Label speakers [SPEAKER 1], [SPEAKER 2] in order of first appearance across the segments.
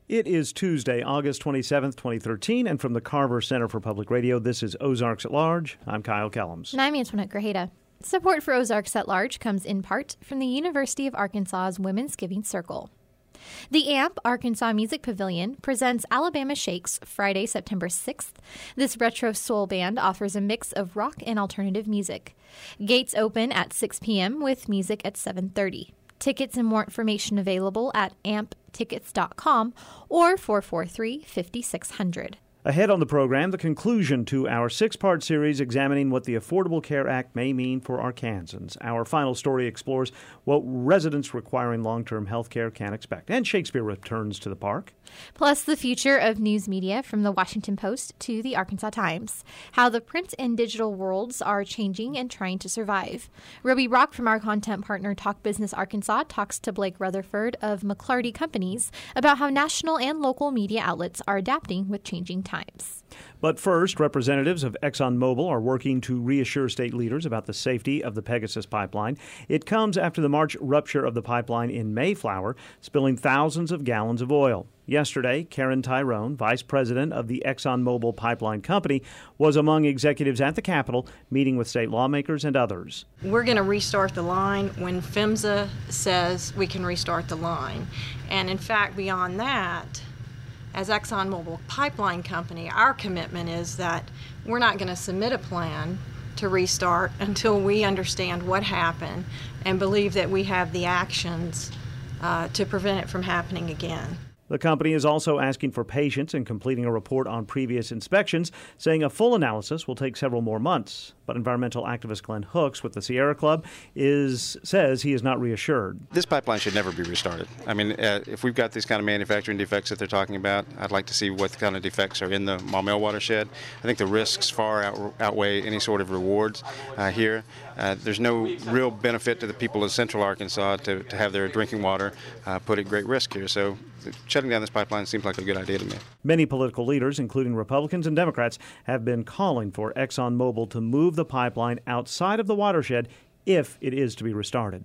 [SPEAKER 1] It is Tuesday, August 27th, 2013, and from the Carver Center for Public Radio, this is Ozarks at Large. I'm Kyle Kellums.
[SPEAKER 2] And I'm Antoinette Grajeda. Support for Ozarks at Large comes in part from the University of Arkansas's Women's Giving Circle. The AMP Arkansas Music Pavilion presents Alabama Shakes Friday, September 6th. This retro soul band offers a mix of rock and alternative music. Gates open at 6 p.m. with music at 7:30. Tickets and more information available at amptickets.com or 443-5600.
[SPEAKER 1] Ahead on the program, the conclusion to our six-part series examining what the Affordable Care Act may mean for Arkansans. Our final story explores what residents requiring long-term health care can expect. And Shakespeare returns to the park.
[SPEAKER 2] Plus, the future of news media from the Washington Post to the Arkansas Times. How the print and digital worlds are changing and trying to survive. Roby Rock from our content partner Talk Business Arkansas talks to Blake Rutherford of McClarty Companies about how national and local media outlets are adapting with changing times.
[SPEAKER 1] But first, representatives of ExxonMobil are working to reassure state leaders about the safety of the Pegasus pipeline. It comes after the March rupture of the pipeline in Mayflower, spilling thousands of gallons of oil. Yesterday, Karen Tyrone, vice president of the ExxonMobil Pipeline Company, was among executives at the Capitol, meeting with state lawmakers and others.
[SPEAKER 3] We're going to restart the line when PHMSA says we can restart the line. And in fact, beyond that, as ExxonMobil Pipeline Company, our commitment is that we're not going to submit a plan to restart until we understand what happened and believe that we have the actions to prevent it from happening again.
[SPEAKER 1] The company is also asking for patience in completing a report on previous inspections, saying a full analysis will take several more months. But environmental activist Glenn Hooks with the Sierra Club says he is not reassured.
[SPEAKER 4] This pipeline should never be restarted. I mean, if we've got these kind of manufacturing defects that they're talking about, I'd like to see what kind of defects are in the Maumelle watershed. I think the risks far outweigh any sort of rewards here. There's no real benefit to the people of central Arkansas to have their drinking water put at great risk here. So shutting down this pipeline seems like a good idea to me.
[SPEAKER 1] Many political leaders, including Republicans and Democrats, have been calling for ExxonMobil to move the pipeline outside of the watershed if it is to be restarted.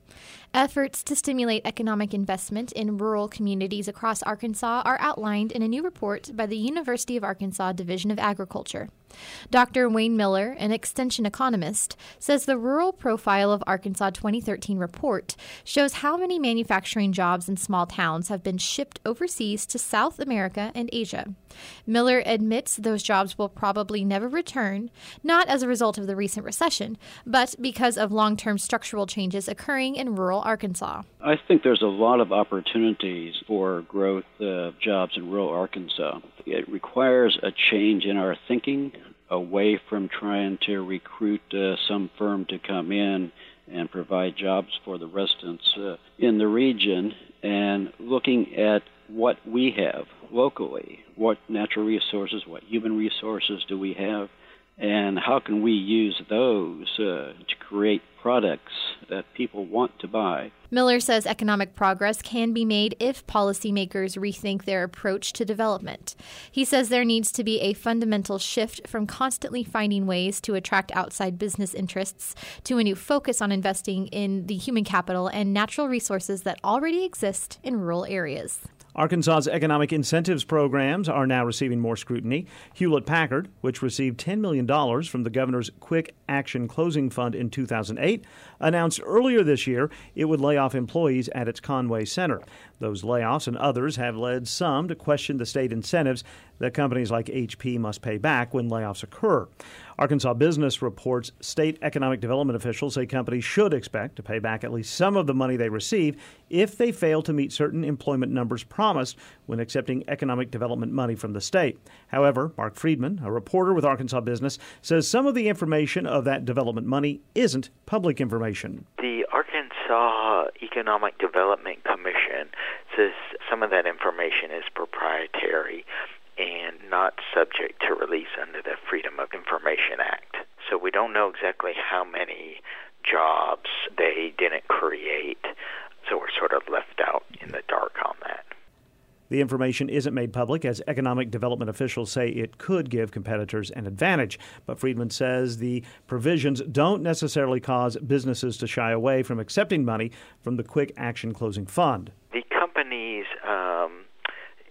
[SPEAKER 2] Efforts to stimulate economic investment in rural communities across Arkansas are outlined in a new report by the University of Arkansas Division of Agriculture. Dr. Wayne Miller, an extension economist, says the Rural Profile of Arkansas 2013 report shows how many manufacturing jobs in small towns have been shipped overseas to South America and Asia. Miller admits those jobs will probably never return, not as a result of the recent recession, but because of long-term structural changes occurring in rural Arkansas.
[SPEAKER 5] I think there's a lot of opportunities for growth of jobs in rural Arkansas. It requires a change in our thinking away from trying to recruit some firm to come in and provide jobs for the residents in the region, and looking at what we have locally, what natural resources, what human resources do we have, and how can we use those to create products that people want to buy.
[SPEAKER 2] Miller says economic progress can be made if policymakers rethink their approach to development. He says there needs to be a fundamental shift from constantly finding ways to attract outside business interests to a new focus on investing in the human capital and natural resources that already exist in rural areas.
[SPEAKER 1] Arkansas's economic incentives programs are now receiving more scrutiny. Hewlett-Packard, which received $10 million from the governor's Quick Action Closing Fund in 2008, announced earlier this year it would lay off employees at its Conway Center. Those layoffs and others have led some to question the state incentives that companies like HP must pay back when layoffs occur. Arkansas Business reports state economic development officials say companies should expect to pay back at least some of the money they receive if they fail to meet certain employment numbers promised when accepting economic development money from the state. However, Mark Friedman, a reporter with Arkansas Business, says some of the information of that development money isn't public information.
[SPEAKER 6] The Arkansas Economic Development Commission says some of that information is proprietary and not subject to release under the Freedom of Information Act. So we don't know exactly how many jobs they didn't create, so we're sort of left out in the dark on that.
[SPEAKER 1] The information isn't made public as economic development officials say it could give competitors an advantage. But Friedman says the provisions don't necessarily cause businesses to shy away from accepting money from the Quick Action Closing Fund.
[SPEAKER 6] The companies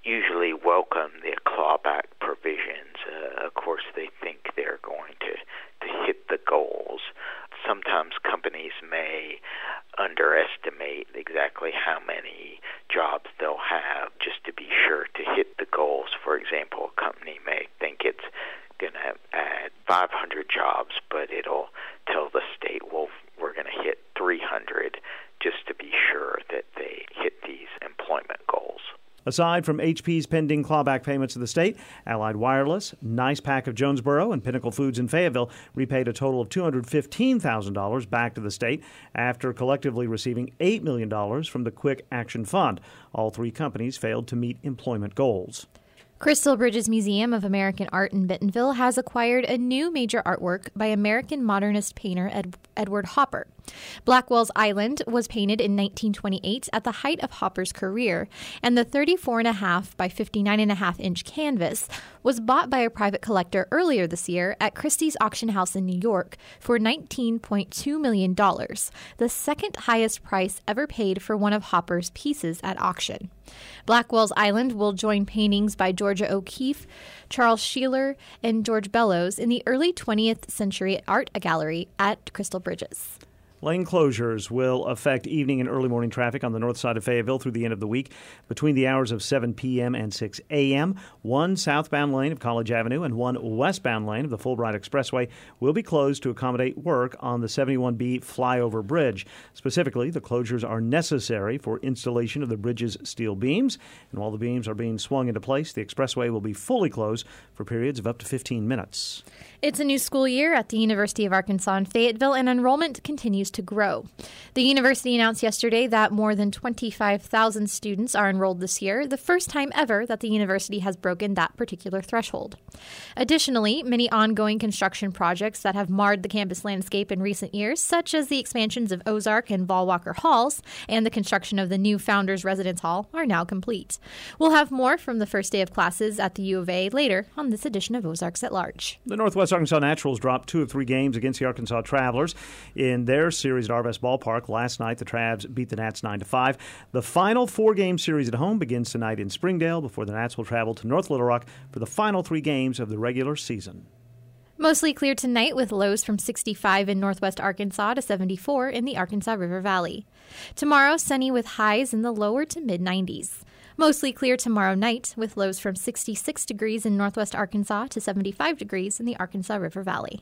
[SPEAKER 6] usually welcome the clawback provisions. Of course, they think they're going to hit the goals. Sometimes companies may underestimate exactly how many jobs they'll have just to be sure to hit the goals. For example, a company may think it's going to add 500 jobs, but it'll tell the state, well, we're going to hit 300 just to be sure that they hit these employment goals.
[SPEAKER 1] Aside from HP's pending clawback payments to the state, Allied Wireless, NicePack of Jonesboro, and Pinnacle Foods in Fayetteville repaid a total of $215,000 back to the state after collectively receiving $8 million from the Quick Action Fund. All three companies failed to meet employment goals.
[SPEAKER 2] Crystal Bridges Museum of American Art in Bentonville has acquired a new major artwork by American modernist painter Edward Hopper. Blackwell's Island was painted in 1928 at the height of Hopper's career, and the 34.5 by 59.5 inch canvas was bought by a private collector earlier this year at Christie's Auction House in New York for $19.2 million, the second highest price ever paid for one of Hopper's pieces at auction. Blackwell's Island will join paintings by Georgia O'Keeffe, Charles Sheeler, and George Bellows in the early 20th century art gallery at Crystal Bridges.
[SPEAKER 1] Lane closures will affect evening and early morning traffic on the north side of Fayetteville through the end of the week. Between the hours of 7 p.m. and 6 a.m., one southbound lane of College Avenue and one westbound lane of the Fulbright Expressway will be closed to accommodate work on the 71B flyover bridge. Specifically, the closures are necessary for installation of the bridge's steel beams. And while the beams are being swung into place, the expressway will be fully closed for periods of up to 15 minutes.
[SPEAKER 2] It's a new school year at the University of Arkansas in Fayetteville, and enrollment continues to grow. The university announced yesterday that more than 25,000 students are enrolled this year, the first time ever that the university has broken that particular threshold. Additionally, many ongoing construction projects that have marred the campus landscape in recent years, such as the expansions of Ozark and Ballwalker Halls and the construction of the new Founders Residence Hall, are now complete. We'll have more from the first day of classes at the U of A later on this edition of Ozarks at Large.
[SPEAKER 1] The Northwest Arkansas Naturals dropped 2 of 3 games against the Arkansas Travelers in their series at Arvest Ballpark. Last night, the Travs beat the Nats 9-5. The final 4-game series at home begins tonight in Springdale before the Nats will travel to North Little Rock for the final 3 games of the regular season.
[SPEAKER 2] Mostly clear tonight with lows from 65 in northwest Arkansas to 74 in the Arkansas River Valley. Tomorrow, sunny with highs in the lower to mid-90s. Mostly clear tomorrow night with lows from 66 degrees in northwest Arkansas to 75 degrees in the Arkansas River Valley.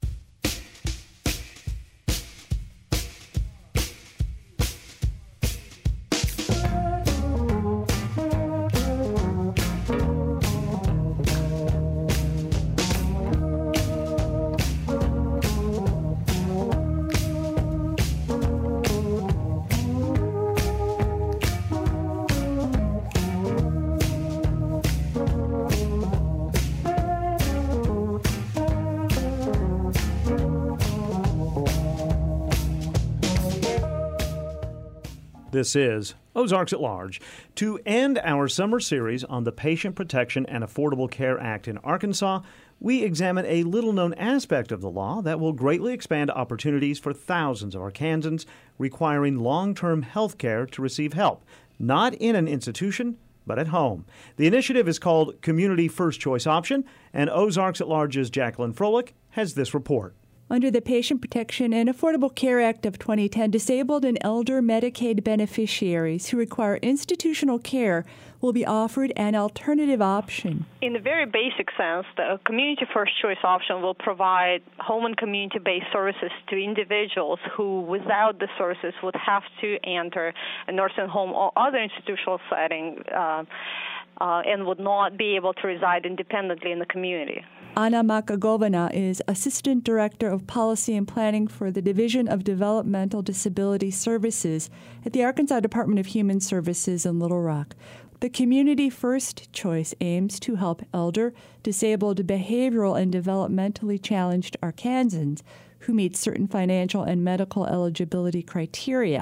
[SPEAKER 1] This is Ozarks at Large. To end our summer series on the Patient Protection and Affordable Care Act in Arkansas, we examine a little-known aspect of the law that will greatly expand opportunities for thousands of Arkansans requiring long-term health care to receive help, not in an institution, but at home. The initiative is called Community First Choice Option, and Ozarks at Large's Jacqueline Froelich has this report.
[SPEAKER 7] Under the Patient Protection and Affordable Care Act of 2010, disabled and elder Medicaid beneficiaries who require institutional care will be offered an alternative option.
[SPEAKER 8] In the very basic sense, the Community First Choice option will provide home and community-based services to individuals who, without the services, would have to enter a nursing home or other institutional setting and would not be able to reside independently in the community.
[SPEAKER 7] Anna Makagovana is Assistant Director of Policy and Planning for the Division of Developmental Disability Services at the Arkansas Department of Human Services in Little Rock. The Community First Choice aims to help elder, disabled, behavioral, and developmentally challenged Arkansans who meet certain financial and medical eligibility criteria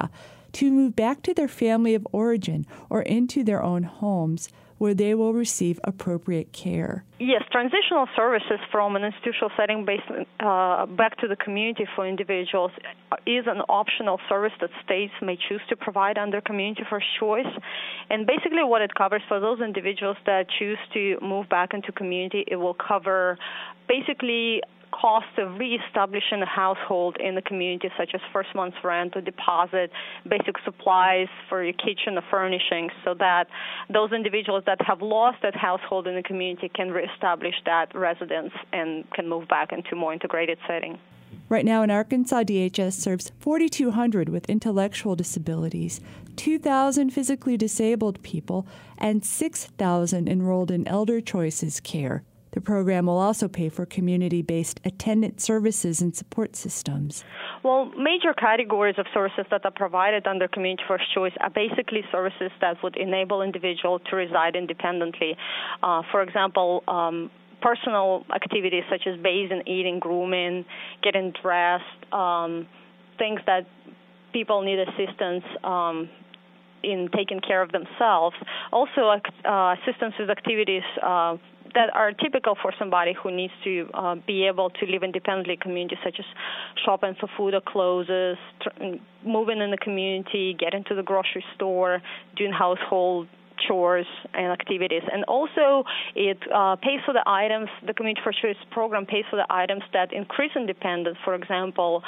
[SPEAKER 7] to move back to their family of origin or into their own homes, where they will receive appropriate care.
[SPEAKER 8] Yes, transitional services from an institutional setting based back to the community for individuals is an optional service that states may choose to provide under Community First Choice. And basically what it covers for those individuals that choose to move back into community, it will cover basically costs of reestablishing a household in the community, such as first month's rent or deposit, basic supplies for your kitchen or furnishings, so that those individuals that have lost that household in the community can reestablish that residence and can move back into a more integrated setting.
[SPEAKER 7] Right now in Arkansas, DHS serves 4,200 with intellectual disabilities, 2,000 physically disabled people, and 6,000 enrolled in Elder Choices care. The program will also pay for community-based attendant services and support systems.
[SPEAKER 8] Well, major categories of services that are provided under Community First Choice are basically services that would enable individuals to reside independently. For example, personal activities such as bathing, eating, grooming, getting dressed, things that people need assistance in taking care of themselves. Also, assistance with activities that are typical for somebody who needs to be able to live independently in community, such as shopping for food or clothes, moving in the community, getting to the grocery store, doing household chores and activities. And also it pays for the items, the Community First Choice program pays for the items that increase independence, for example,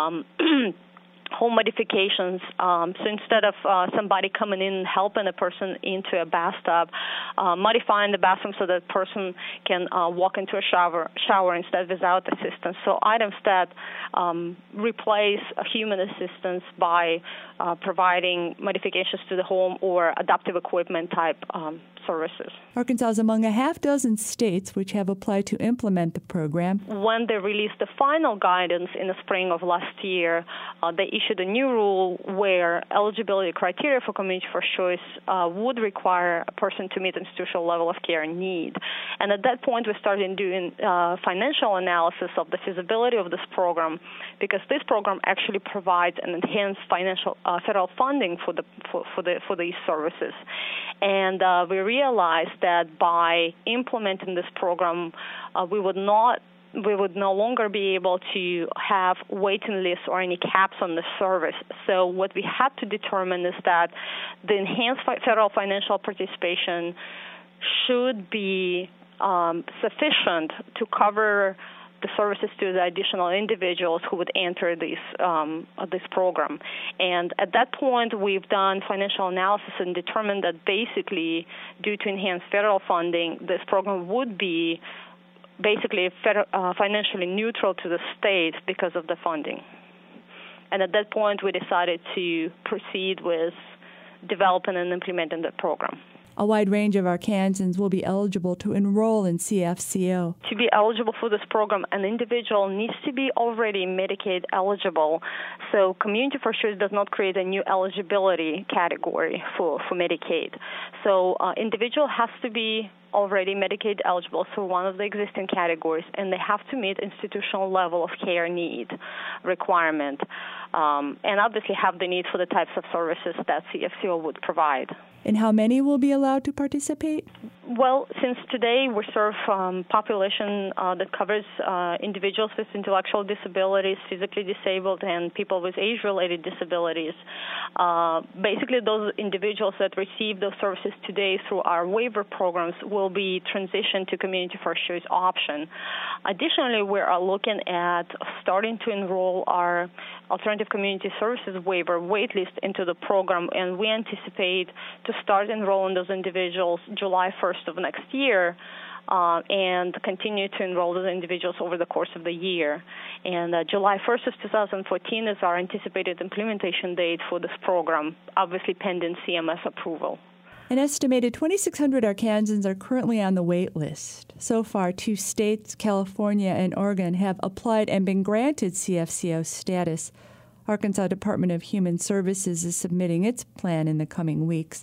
[SPEAKER 8] home modifications. So instead of somebody coming in and helping a person into a bathtub, modifying the bathroom so that person can walk into a shower instead without assistance. So items that replace human assistance by providing modifications to the home or adaptive equipment type services.
[SPEAKER 7] Arkansas is among a half dozen states which have applied to implement the program.
[SPEAKER 8] When they released the final guidance in the spring of last year, they issued a new rule where eligibility criteria for Community First Choice would require a person to meet institutional level of care need. And at that point, we started doing financial analysis of the feasibility of this program, because this program actually provides an enhanced financial federal funding for these services. And we realized that by implementing this program, we would no longer be able to have waiting lists or any caps on the service. So what we had to determine is that the enhanced federal financial participation should be sufficient to cover the services to the additional individuals who would enter this program. And at that point, we've done financial analysis and determined that basically, due to enhanced federal funding, this program would be basically financially neutral to the state because of the funding. And at that point, we decided to proceed with developing and implementing the program.
[SPEAKER 7] A wide range of Arkansans will be eligible to enroll in CFCO.
[SPEAKER 8] To be eligible for this program, an individual needs to be already Medicaid eligible. So Community First Choice does not create a new eligibility category for Medicaid. So individual has to be already Medicaid eligible for one of the existing categories, and they have to meet institutional level of care need requirement, and obviously have the need for the types of services that CFCO would provide.
[SPEAKER 7] And how many will be allowed to participate?
[SPEAKER 8] Well, since today we serve population that covers individuals with intellectual disabilities, physically disabled, and people with age-related disabilities, basically those individuals that receive those services today through our waiver programs will be transitioned to Community First Choice option. Additionally, we are looking at starting to enroll our Alternative Community Services waiver waitlist into the program, and we anticipate to start enrolling those individuals July 1st of next year, and continue to enroll those individuals over the course of the year. And July 1st of 2014 is our anticipated implementation date for this program, obviously pending CMS approval.
[SPEAKER 7] An estimated 2,600 Arkansans are currently on the wait list. So far, 2 states, California and Oregon, have applied and been granted CFCO status. Arkansas Department of Human Services is submitting its plan in the coming weeks,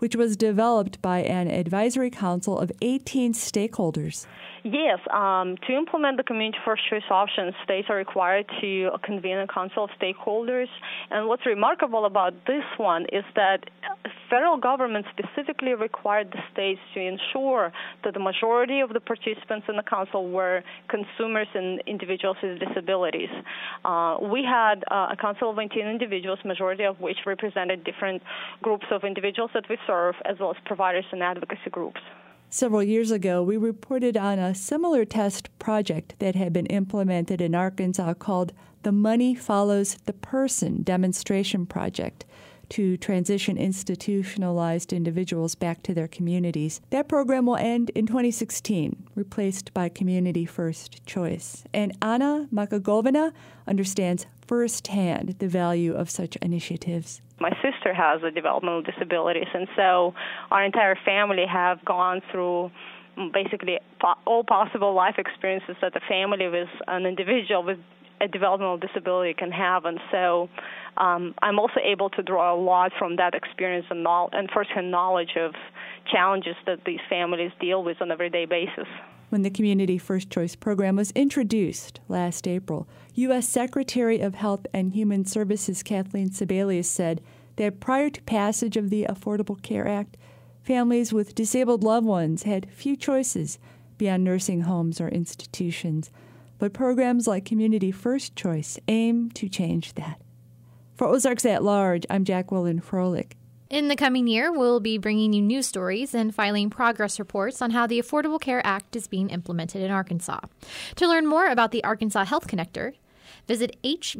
[SPEAKER 7] which was developed by an advisory council of 18 stakeholders.
[SPEAKER 8] Yes, to implement the Community First Choice option, states are required to convene a council of stakeholders. And what's remarkable about this one is that federal government specifically required the states to ensure that the majority of the participants in the council were consumers and individuals with disabilities. We had a council of 18 individuals, majority of which represented different groups of individuals that we serve, as well as providers and advocacy groups.
[SPEAKER 7] Several years ago, we reported on a similar test project that had been implemented in Arkansas called the Money Follows the Person demonstration project to transition institutionalized individuals back to their communities. That program will end in 2016, replaced by Community First Choice. And Anna Makagovina understands firsthand the value of such initiatives.
[SPEAKER 8] My sister has a developmental disabilities, and so our entire family have gone through basically all possible life experiences that a family with an individual with a developmental disability can have. And so I'm also able to draw a lot from that experience and firsthand knowledge of challenges that these families deal with on an everyday basis.
[SPEAKER 7] When the Community First Choice program was introduced last April, U.S. Secretary of Health and Human Services Kathleen Sebelius said that prior to passage of the Affordable Care Act, families with disabled loved ones had few choices beyond nursing homes or institutions. But programs like Community First Choice aim to change that. For Ozarks at Large, I'm Jacqueline Froelich.
[SPEAKER 2] In the coming year, we'll be bringing you news stories and filing progress reports on how the Affordable Care Act is being implemented in Arkansas. To learn more about the Arkansas Health Connector, visit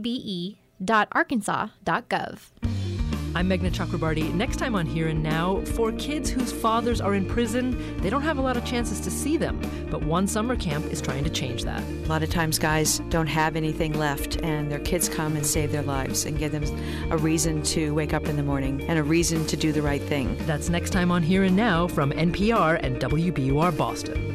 [SPEAKER 2] hbe.arkansas.gov.
[SPEAKER 9] I'm Meghna Chakrabarty. Next time on Here and Now, for kids whose fathers are in prison, they don't have a lot of chances to see them. But one summer camp is trying to change that.
[SPEAKER 10] A lot of times guys don't have anything left, and their kids come and save their lives and give them a reason to wake up in the morning and a reason to do the right thing.
[SPEAKER 9] That's next time on Here and Now from NPR and WBUR Boston.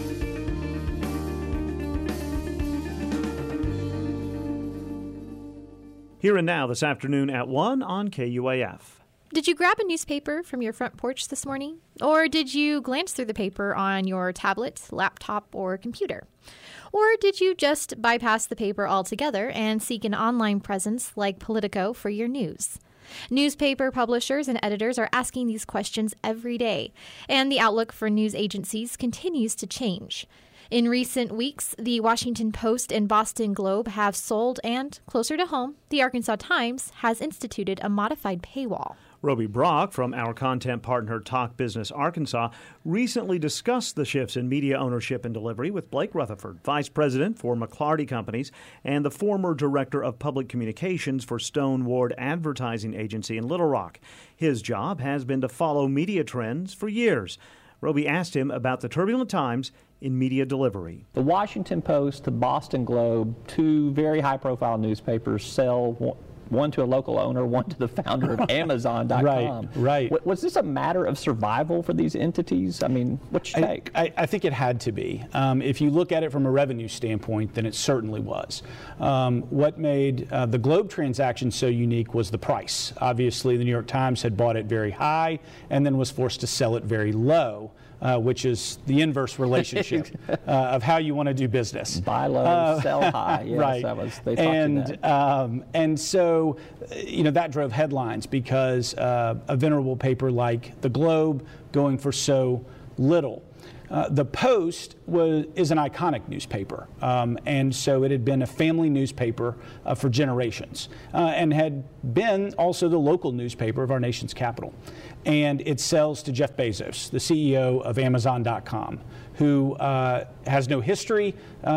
[SPEAKER 1] Here and Now this afternoon at 1 on KUAF.
[SPEAKER 2] Did you grab a newspaper from your front porch this morning? Or did you glance through the paper on your tablet, laptop, or computer? Or did you just bypass the paper altogether and seek an online presence like Politico for your news? Newspaper publishers and editors are asking these questions every day, and the outlook for news agencies continues to change. In recent weeks, the Washington Post and Boston Globe have sold, and closer to home, the Arkansas Times has instituted a modified paywall.
[SPEAKER 1] Roby Brock from our content partner Talk Business Arkansas recently discussed the shifts in media ownership and delivery with Blake Rutherford, Vice President for McClarty Companies and the former Director of Public Communications for Stone Ward Advertising Agency in Little Rock. His job has been to follow media trends for years. Roby asked him about the turbulent times in media delivery.
[SPEAKER 11] The Washington Post, the Boston Globe, two very high-profile newspapers sell one to a local owner, one to the founder of Amazon.com.
[SPEAKER 12] Right.
[SPEAKER 11] Was this a matter of survival for these entities? I mean, what's your take?
[SPEAKER 12] I think it had to be. If you look at it from a revenue standpoint, then it certainly was. What made the Globe transaction so unique was the price. Obviously, the New York Times had bought it very high and then was forced to sell it very low. Which is the inverse relationship of how you want to do business.
[SPEAKER 11] Buy low, sell high. Yes,
[SPEAKER 12] right.
[SPEAKER 11] They talked that.
[SPEAKER 12] And so, that drove headlines because a venerable paper like the Globe going for so little. The Post is an iconic newspaper, and so it had been a family newspaper for generations, and had been also the local newspaper of our nation's capital. And it sells to Jeff Bezos, the CEO of Amazon.com, who has no history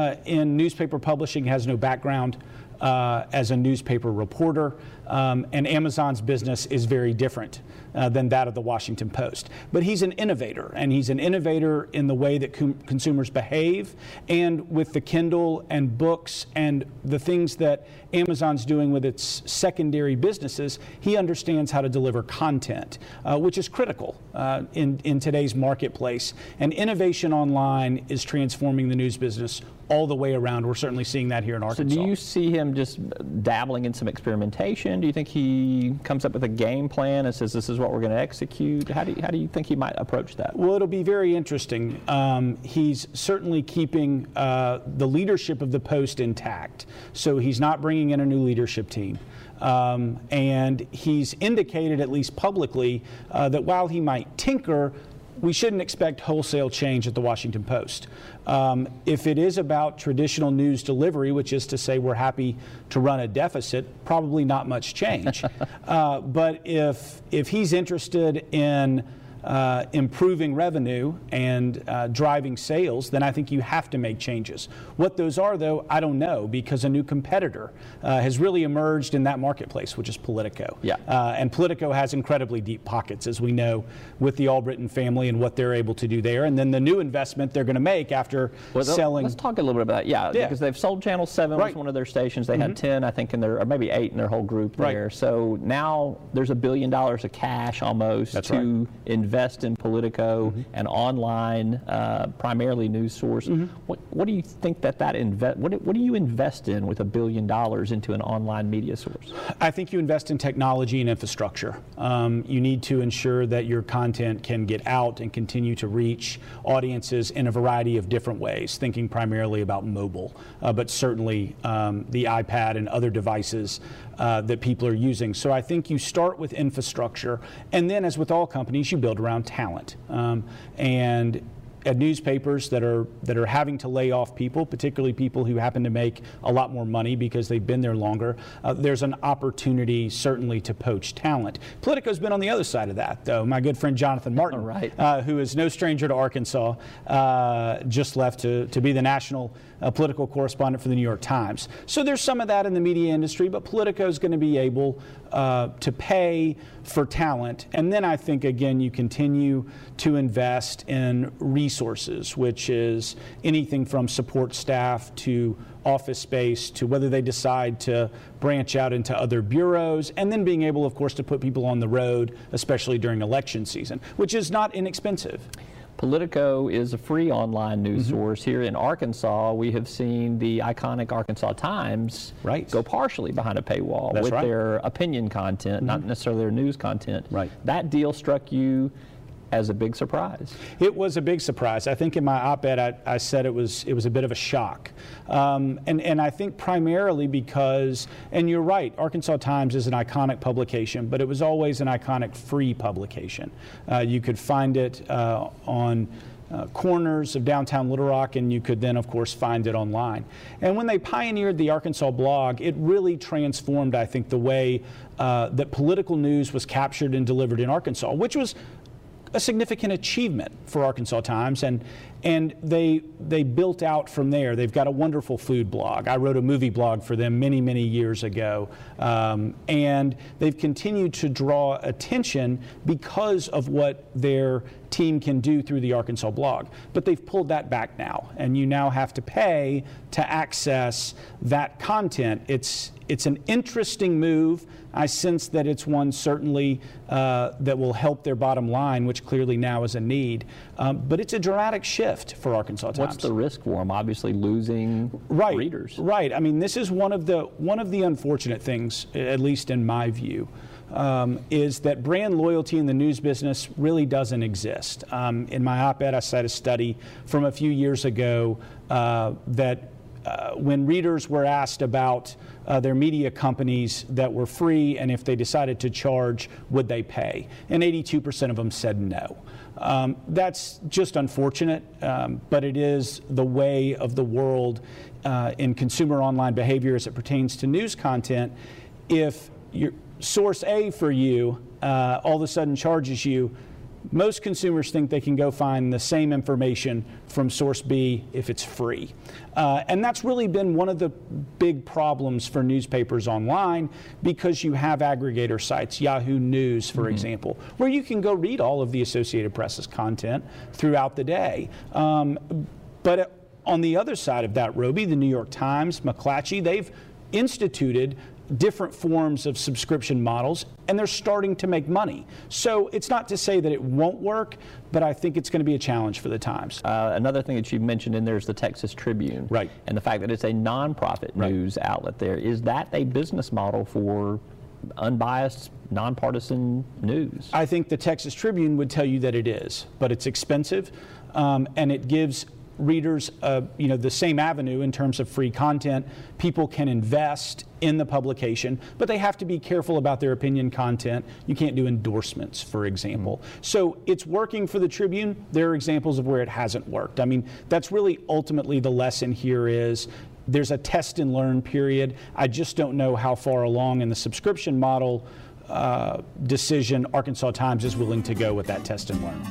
[SPEAKER 12] in newspaper publishing, has no background as a newspaper reporter, and Amazon's business is very different than that of the Washington Post. But he's an innovator, and he's an innovator in the way that consumers behave, and with the Kindle and books and the things that Amazon's doing with its secondary businesses, he understands how to deliver content, which is critical in today's marketplace. And innovation online is transforming the news business all the way around. We're certainly seeing that here in Arkansas.
[SPEAKER 11] So do you see him just dabbling in some experimentation? Do you think he comes up with a game plan and says this is what we're going to execute? How do you think he might approach that?
[SPEAKER 12] Well, it'll be very interesting. He's certainly keeping the leadership of the Post intact, so he's not bringing in a new leadership team. And he's indicated, at least publicly, that while he might tinker, we shouldn't expect wholesale change at the Washington Post. If it is about traditional news delivery, which is to say we're happy to run a deficit, probably not much change. But if he's interested in improving revenue and driving sales, then I think you have to make changes. What those are, though, I don't know, because a new competitor has really emerged in that marketplace, which is Politico.
[SPEAKER 11] Yeah.
[SPEAKER 12] And Politico has incredibly deep pockets, as we know, with the Albritton family and what they're able to do there. And then the new investment they're going to make after selling.
[SPEAKER 11] Let's talk a little bit about that. Yeah, because they've sold Channel 7, was one of their stations. They had 10, I think, in their, or maybe 8 in their whole group there. So now there's $1 billion of cash almost to invest in Politico, an online, primarily news source. What do you think what do you invest in with $1 billion into an online media source?
[SPEAKER 12] I think you invest in technology and infrastructure. You need to ensure that your content can get out and continue to reach audiences in a variety of different ways, thinking primarily about mobile, but certainly the iPad and other devices that people are using. So I think you start with infrastructure, and then, as with all companies, you build around talent. And at newspapers that are having to lay off people, particularly people who happen to make a lot more money because they've been there longer, there's an opportunity certainly to poach talent. Politico's been on the other side of that, though. My good friend Jonathan Martin, who is no stranger to Arkansas, just left to be the national political correspondent for the New York Times. So there's some of that in the media industry, but Politico is going to be able to pay for talent. And then I think, again, you continue to invest in resources, which is anything from support staff to office space to whether they decide to branch out into other bureaus, and then being able, of course, to put people on the road, especially during election season, which is not inexpensive.
[SPEAKER 11] Politico is a free online news source. Here in Arkansas, we have seen the iconic Arkansas Times go partially behind a paywall with their opinion content, not necessarily their news content. That deal struck you as a big surprise.
[SPEAKER 12] It was a big surprise. I think in my op-ed I said it was a bit of a shock. And I think primarily because, and you're right, Arkansas Times is an iconic publication, but it was always an iconic free publication. You could find it on corners of downtown Little Rock, and you could then, of course, find it online. And when they pioneered the Arkansas blog, it really transformed, I think, the way that political news was captured and delivered in Arkansas, which was a significant achievement for Arkansas Times, and they built out from there. They've got a wonderful food blog. I wrote a movie blog for them many, many years ago, and they've continued to draw attention because of what their team can do through the Arkansas blog. But they've pulled that back now, and you now have to pay to access that content. It's an interesting move. I sense that it's one certainly that will help their bottom line, which clearly now is a need. But it's a dramatic shift for Arkansas Times.
[SPEAKER 11] What's the risk for them? Obviously losing readers.
[SPEAKER 12] Right. I mean, this is one of the unfortunate things, at least in my view, is that brand loyalty in the news business really doesn't exist. In my op-ed, I cite a study from a few years ago that when readers were asked about their media companies that were free and if they decided to charge, would they pay? And 82% of them said no. That's just unfortunate, but it is the way of the world in consumer online behavior as it pertains to news content. If your source A for you all of a sudden charges you, most consumers think they can go find the same information from source B if it's free. And that's really been one of the big problems for newspapers online, because you have aggregator sites, Yahoo News, for example, where you can go read all of the Associated Press's content throughout the day. But on the other side of that, Roby, the New York Times, McClatchy, they've instituted different forms of subscription models, and they're starting to make money. So it's not to say that it won't work, but I think it's going to be a challenge for the Times.
[SPEAKER 11] Another thing that you mentioned in there is the Texas Tribune. And the fact that it's a nonprofit news outlet there. Is that a business model for unbiased, nonpartisan news?
[SPEAKER 12] I think the Texas Tribune would tell you that it is, but it's expensive, and it gives readers, the same avenue in terms of free content. People can invest in the publication, but they have to be careful about their opinion content. You can't do endorsements, for example. So it's working for the Tribune. There are examples of where it hasn't worked. I mean, that's really ultimately the lesson here is there's a test and learn period. I just don't know how far along in the subscription model decision Arkansas Times is willing to go with that test and learn.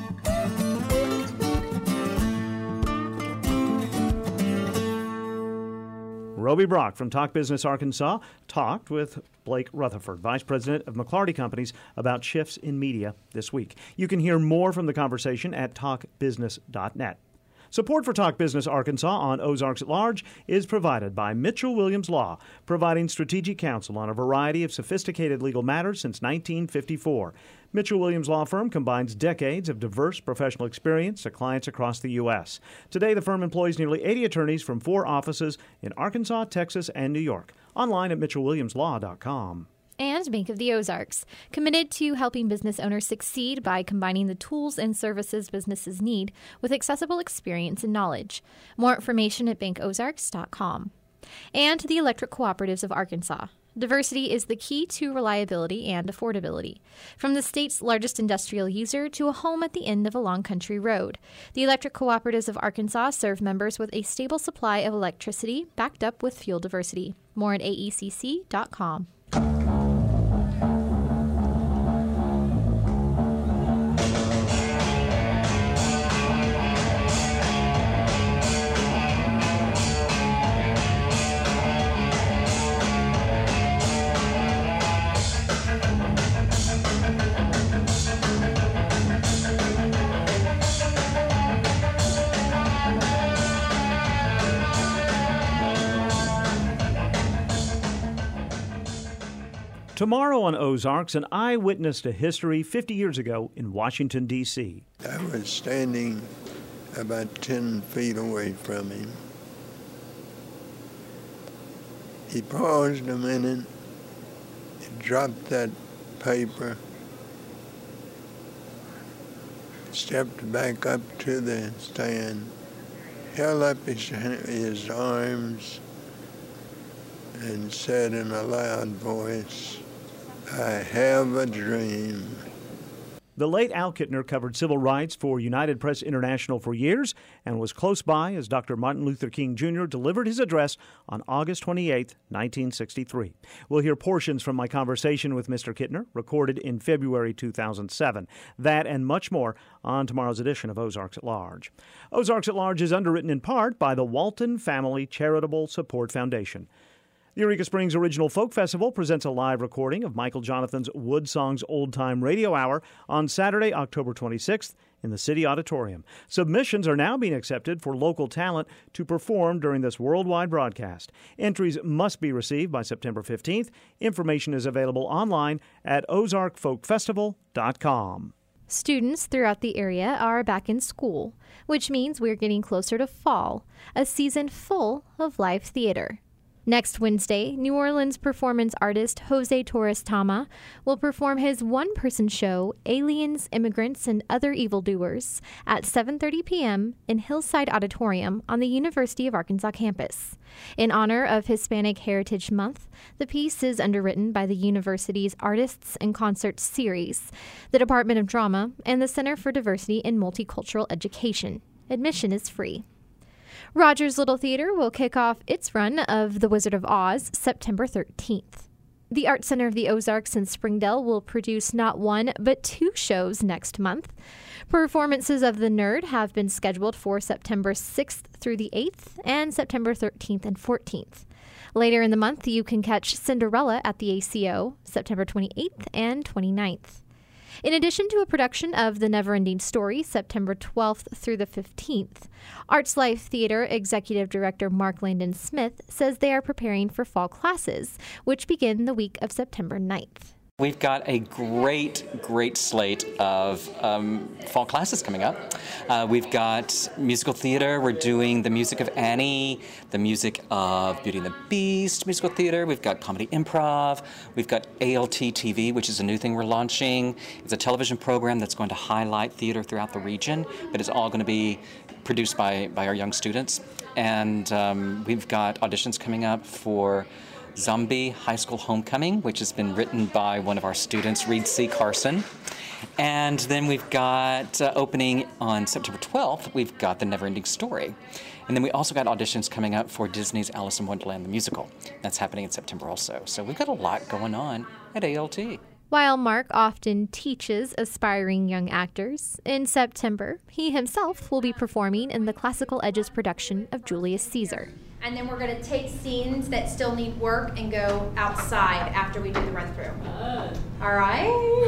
[SPEAKER 1] Roby Brock from Talk Business Arkansas talked with Blake Rutherford, Vice President of McLarty Companies, about shifts in media this week. You can hear more from the conversation at talkbusiness.net. Support for Talk Business Arkansas on Ozarks at Large is provided by Mitchell Williams Law, providing strategic counsel on a variety of sophisticated legal matters since 1954. Mitchell Williams Law Firm combines decades of diverse professional experience to clients across the U.S. Today, the firm employs nearly 80 attorneys from 4 offices in Arkansas, Texas, and New York. Online at mitchellwilliamslaw.com.
[SPEAKER 2] And Bank of the Ozarks, committed to helping business owners succeed by combining the tools and services businesses need with accessible experience and knowledge. More information at bankozarks.com. And the Electric Cooperatives of Arkansas. Diversity is the key to reliability and affordability. From the state's largest industrial user to a home at the end of a long country road, the Electric Cooperatives of Arkansas serve members with a stable supply of electricity backed up with fuel diversity. More at aecc.com.
[SPEAKER 1] Tomorrow on Ozarks, an eyewitness to history 50 years ago in Washington, D.C.
[SPEAKER 13] I was standing about 10 feet away from him. He paused a minute, he dropped that paper, stepped back up to the stand, held up his arms, and said in a loud voice, "I have a dream."
[SPEAKER 1] The late Al Kittner covered civil rights for United Press International for years and was close by as Dr. Martin Luther King Jr. delivered his address on August 28, 1963. We'll hear portions from my conversation with Mr. Kittner, recorded in February 2007. That and much more on tomorrow's edition of Ozarks at Large. Ozarks at Large is underwritten in part by the Walton Family Charitable Support Foundation. The Eureka Springs Original Folk Festival presents a live recording of Michael Jonathan's Wood Songs Old Time Radio Hour on Saturday, October 26th in the City Auditorium. Submissions are now being accepted for local talent to perform during this worldwide broadcast. Entries must be received by September 15th. Information is available online at ozarkfolkfestival.com.
[SPEAKER 2] Students throughout the area are back in school, which means we're getting closer to fall, a season full of live theater. Next Wednesday, New Orleans performance artist Jose Torres Tama will perform his one-person show, Aliens, Immigrants, and Other Evildoers, at 7:30 p.m. in Hillside Auditorium on the University of Arkansas campus. In honor of Hispanic Heritage Month, the piece is underwritten by the university's Artists and Concerts series, the Department of Drama, and the Center for Diversity in Multicultural Education. Admission is free. Rogers Little Theater will kick off its run of The Wizard of Oz September 13th. The Art Center of the Ozarks in Springdale will produce not one, but 2 shows next month. Performances of The Nerd have been scheduled for September 6th through the 8th and September 13th and 14th. Later in the month, you can catch Cinderella at the ACO, September 28th and 29th. In addition to a production of The Neverending Story, September 12th through the 15th, Arts Life Theater Executive Director Mark Landon Smith says they are preparing for fall classes, which begin the week of September 9th.
[SPEAKER 14] We've got a great slate of fall classes coming up. We've got musical theater. We're doing the music of Annie, the music of Beauty and the Beast musical theater. We've got comedy improv. We've got ALT TV, which is a new thing we're launching. It's a television program that's going to highlight theater throughout the region, but it's all going to be produced by our young students. And we've got auditions coming up for Zombie High School Homecoming, which has been written by one of our students, Reed C. Carson. And then we've got opening on September 12th, we've got The Neverending Story. And then we also got auditions coming up for Disney's Alice in Wonderland, the musical. That's happening in September also. So we've got a lot going on at ALT.
[SPEAKER 2] While Mark often teaches aspiring young actors, in September, he himself will be performing in the Classical Edge's production of Julius Caesar.
[SPEAKER 15] And then we're going to take scenes that still need work and go outside after we do the run-through. All right?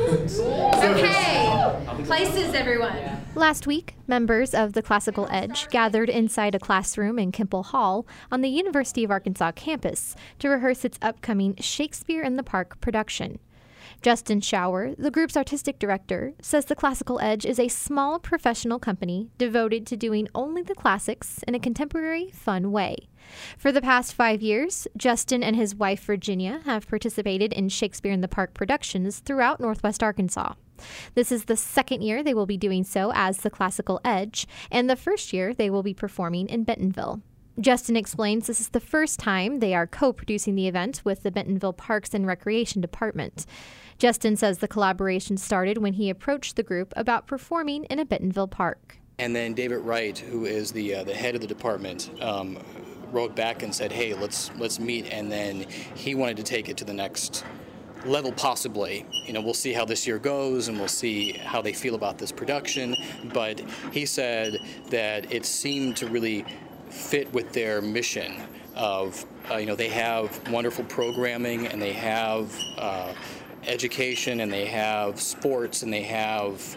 [SPEAKER 15] Okay. Places, everyone.
[SPEAKER 2] Last week, members of the Classical Edge gathered inside a classroom in Kemple Hall on the University of Arkansas campus to rehearse its upcoming Shakespeare in the Park production. Justin Schauer, the group's artistic director, says the Classical Edge is a small professional company devoted to doing only the classics in a contemporary, fun way. For the past 5 years, Justin and his wife Virginia have participated in Shakespeare in the Park productions throughout Northwest Arkansas. This is the second year they will be doing so as the Classical Edge, and the first year they will be performing in Bentonville. Justin explains this is the first time they are co-producing the event with the Bentonville Parks and Recreation Department. Justin says the collaboration started when he approached the group about performing in a Bentonville park.
[SPEAKER 16] And then David Wright, who is the head of the department, wrote back and said, hey, let's meet, and then he wanted to take it to the next level possibly. We'll see how this year goes and we'll see how they feel about this production, but he said that it seemed to really fit with their mission of, they have wonderful programming and they have education and they have sports and they have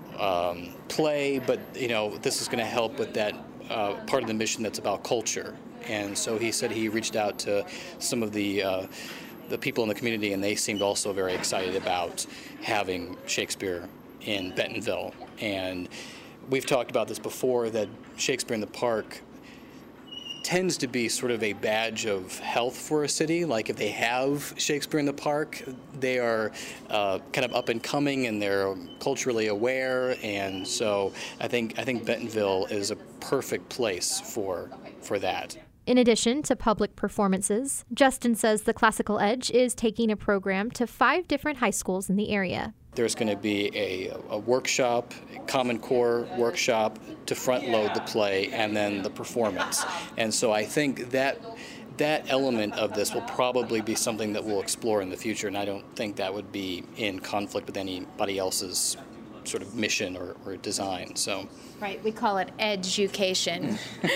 [SPEAKER 16] play, but this is going to help with that part of the mission that's about culture. And so he said he reached out to some of the people in the community, and they seemed also very excited about having Shakespeare in Bentonville. And we've talked about this before, that Shakespeare in the Park tends to be sort of a badge of health for a city. Like if they have Shakespeare in the Park, they are kind of up and coming and they're culturally aware. And so I think Bentonville is a perfect place for that.
[SPEAKER 2] In addition to public performances, Justin says the Classical Edge is taking a program to 5 different high schools in the area.
[SPEAKER 16] There's going to be a workshop, a Common Core workshop to front load the play and then the performance. And so I think that element of this will probably be something that we'll explore in the future, and I don't think that would be in conflict with anybody else's sort of mission or design. So.
[SPEAKER 15] Right, we call it education.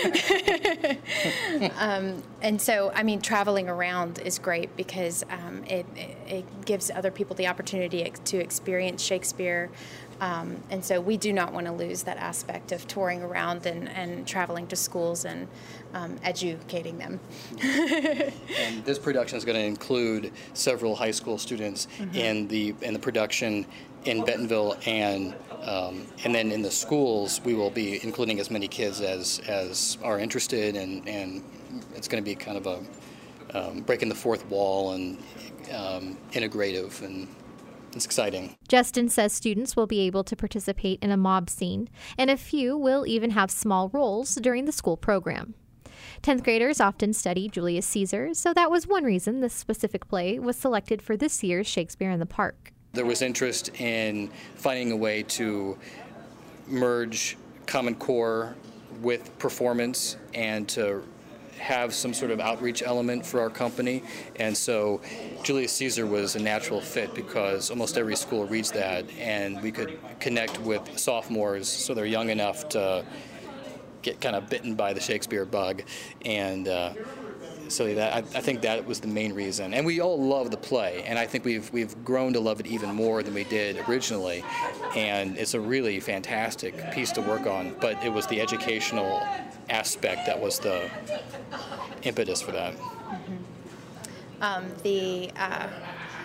[SPEAKER 15] And so, traveling around is great because it gives other people the opportunity to experience Shakespeare. And so we do not want to lose that aspect of touring around and traveling to schools and educating them.
[SPEAKER 16] And this production is going to include several high school students in the production in Bentonville, and then in the schools we will be including as many kids as are interested, and it's going to be kind of a breaking the fourth wall and integrative, and it's exciting.
[SPEAKER 2] Justin says students will be able to participate in a mob scene, and a few will even have small roles during the school program. 10th graders often study Julius Caesar, so that was one reason this specific play was selected for this year's Shakespeare in the Park.
[SPEAKER 16] There was interest in finding a way to merge Common Core with performance and to have some sort of outreach element for our company. And so Julius Caesar was a natural fit because almost every school reads that, and we could connect with sophomores so they're young enough to get kind of bitten by the Shakespeare bug. And so I think that was the main reason. And we all love the play, and I think we've grown to love it even more than we did originally. And it's a really fantastic piece to work on, but it was the educational aspect that was the impetus for that.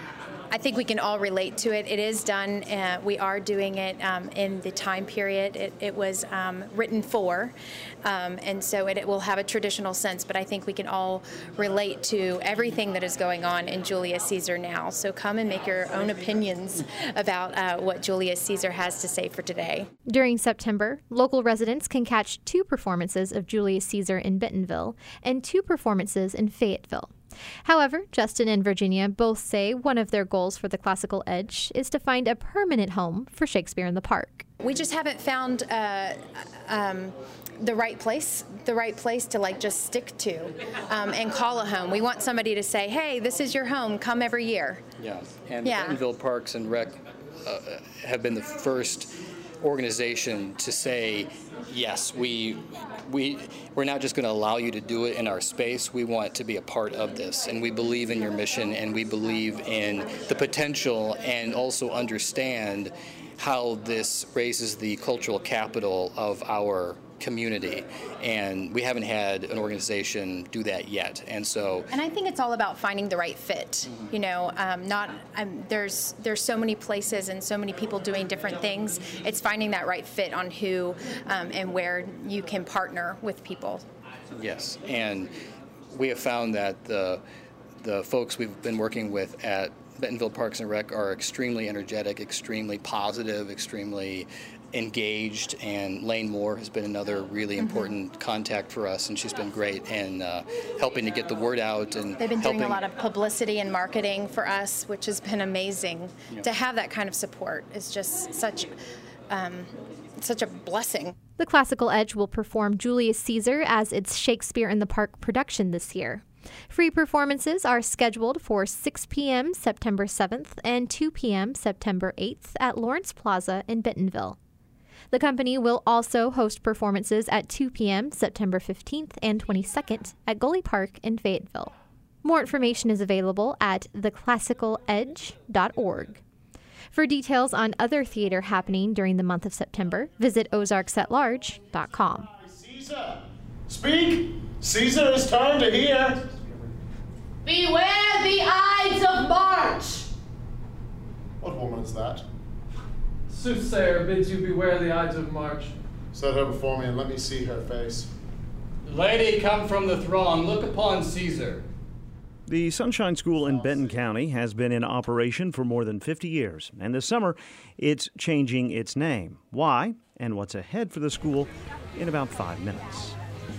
[SPEAKER 15] I think we can all relate to it. It is done. We are doing it in the time period it was written for, and so it will have a traditional sense. But I think we can all relate to everything that is going on in Julius Caesar now. So come and make your own opinions about what Julius Caesar has to say for today.
[SPEAKER 2] During September, local residents can catch 2 performances of Julius Caesar in Bentonville and 2 performances in Fayetteville. However, Justin and Virginia both say one of their goals for the Classical Edge is to find a permanent home for Shakespeare in the Park.
[SPEAKER 15] We just haven't found the right place to like just stick to and call a home. We want somebody to say, hey, this is your home, come every year.
[SPEAKER 16] Yeah, and Bentonville Parks and Rec have been the first organization to say, yes, we're not just going to allow you to do it in our space. We want to be a part of this, and we believe in your mission, and we believe in the potential, and also understand how this raises the cultural capital of our community, and we haven't had an organization do that yet. And
[SPEAKER 15] I think it's all about finding the right fit. You know, there's so many places and so many people doing different things. It's finding that right fit on who and where you can partner with people.
[SPEAKER 16] Yes, and we have found that the folks we've been working with at Bentonville Parks and Rec are extremely energetic, extremely positive, extremely engaged, and Lane Moore has been another really important contact for us, and she's been great in helping to get the word out. And
[SPEAKER 15] they've been doing a lot of publicity and marketing for us, which has been amazing. Yeah. To have that kind of support is just such a blessing.
[SPEAKER 2] The Classical Edge will perform Julius Caesar as its Shakespeare in the Park production this year. Free performances are scheduled for 6 p.m. September 7th and 2 p.m. September 8th at Lawrence Plaza in Bentonville. The company will also host performances at 2 p.m. September 15th and 22nd at Gully Park in Fayetteville. More information is available at theclassicaledge.org. For details on other theater happening during the month of September, visit ozarksetlarge.com.
[SPEAKER 17] Caesar! Speak! Caesar is time to hear!
[SPEAKER 18] Beware the Ides of March!
[SPEAKER 17] What woman is that?
[SPEAKER 19] Soothsayer bids you beware the Ides of March.
[SPEAKER 17] Set her before me and let me see her face.
[SPEAKER 19] Lady, come from the throng, look upon Caesar.
[SPEAKER 1] The Sunshine School in Benton County has been in operation for more than 50 years, and this summer it's changing its name. Why, and what's ahead for the school in about 5 minutes.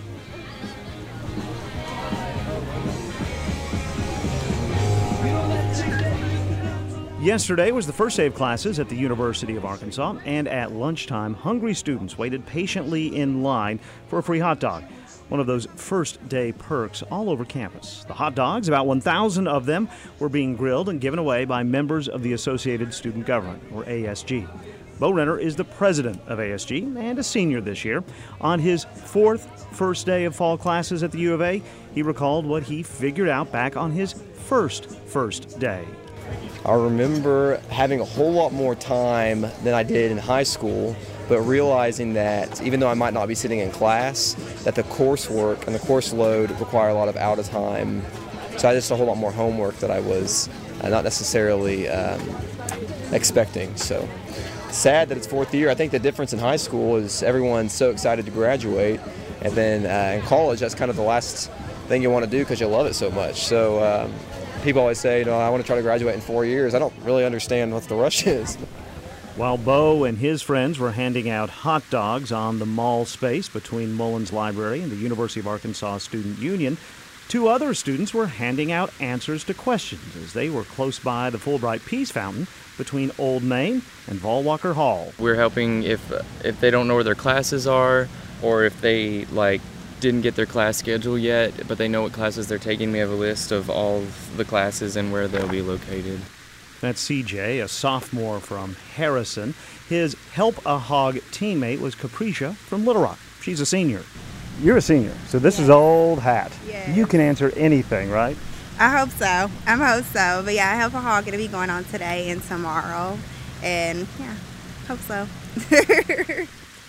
[SPEAKER 1] Yesterday was the first day of classes at the University of Arkansas, and at lunchtime, hungry students waited patiently in line for a free hot dog, one of those first-day perks all over campus. The hot dogs, about 1,000 of them, were being grilled and given away by members of the Associated Student Government, or ASG. Bo Renner is the president of ASG and a senior this year. On his first day of fall classes at the U of A, he recalled what he figured out back on his first day.
[SPEAKER 20] I remember having a whole lot more time than I did in high school, but realizing that even though I might not be sitting in class, that the coursework and the course load require a lot of out of time. So I just a whole lot more homework that I was not necessarily expecting. So sad that it's fourth year. I think the difference in high school is everyone's so excited to graduate, and then in college that's kind of the last thing you want to do because you love it so much. So people always say, I want to try to graduate in 4 years. I don't really understand what the rush is.
[SPEAKER 1] While Bo and his friends were handing out hot dogs on the mall space between Mullins Library and the University of Arkansas Student Union, 2 other students were handing out answers to questions as they were close by the Fulbright Peace Fountain between Old Main and Vol Walker Hall.
[SPEAKER 21] We're helping if they don't know where their classes are, or if they didn't get their class schedule yet, but they know what classes they're taking. We have a list of all of the classes and where they'll be located.
[SPEAKER 1] That's CJ, a sophomore from Harrison. His Help a Hog teammate was Capricia from Little Rock. She's a senior. You're a senior, so this is old hat.
[SPEAKER 22] Yeah.
[SPEAKER 1] You can answer anything, right?
[SPEAKER 22] I hope so. But yeah, Help a Hog it'll be going on today and tomorrow. And yeah, hope so.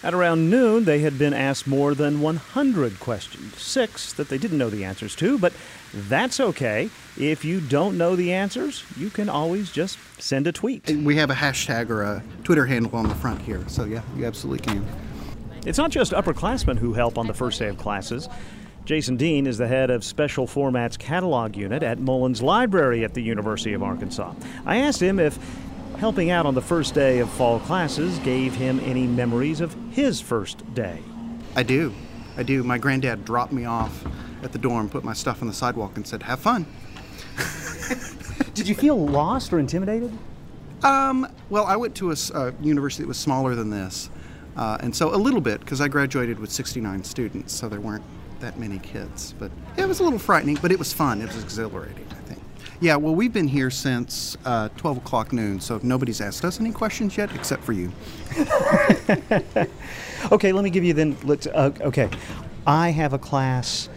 [SPEAKER 1] At around noon, they had been asked more than 100 questions, 6 that they didn't know the answers to, but that's okay. If you don't know the answers, you can always just send a tweet.
[SPEAKER 3] We have a hashtag or a Twitter handle on the front here, so yeah, you absolutely can.
[SPEAKER 1] It's not just upperclassmen who help on the first day of classes. Jason Dean is the head of Special Formats Catalog Unit at Mullins Library at the University of Arkansas. I asked him if helping out on the first day of fall classes gave him any memories of his first day.
[SPEAKER 3] I do. My granddad dropped me off at the dorm, put my stuff on the sidewalk, and said, "Have fun."
[SPEAKER 1] Did you feel lost or intimidated?
[SPEAKER 3] Well, I went to a university that was smaller than this, and so a little bit, because I graduated with 69 students, so there weren't that many kids. But yeah, it was a little frightening, but it was fun. It was exhilarating, I think. Yeah, well, we've been here since 12 o'clock noon, so nobody's asked us any questions yet, except for you.
[SPEAKER 1] Okay, let me give you then, okay. I have a class